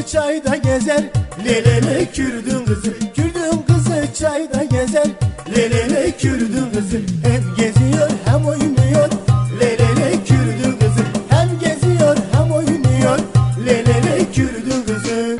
çayda gezer, lelele Kürdün kızı. Kürdün kızı çayda gezer, lelele Kürdün kızı. Hem geziyor hem oynuyor, lelele Kürdün kızı. Hem geziyor hem oynuyor, lelele Kürdün kızı.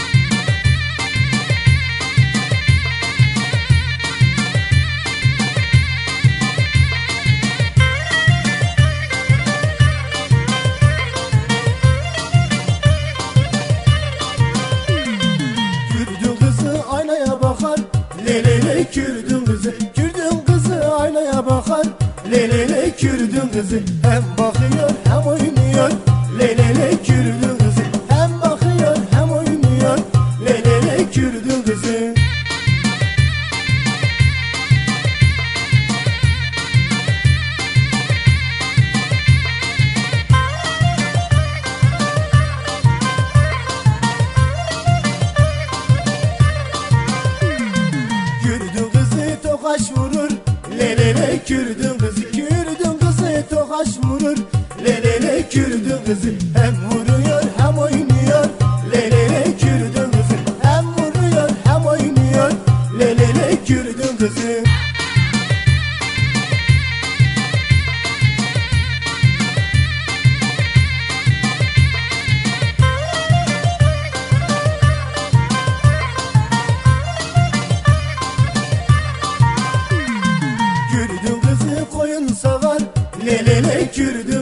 Kürdün kızı aynaya bakar, lelele Kürdün kızı. Kürdün kızı aynaya bakar, lelele Kürdün kızı. Hem bakıyor hem oynuyor, lelele Kürdün kızı. Hem bakıyor hem oynuyor, lelele Kürdün kızı. Kürdün kızı tokaş vurur, lelele Kürdün kızı. Kürdün kızı tokaş vurur, lelele Kürdün kızı. Hem vuruyor hem oynuyor, lelele Kürdün kızı. Hem vuruyor hem oynuyor, lelele Kürdün kızı. Kürdün kızı koyun sağar, lelele Kürdün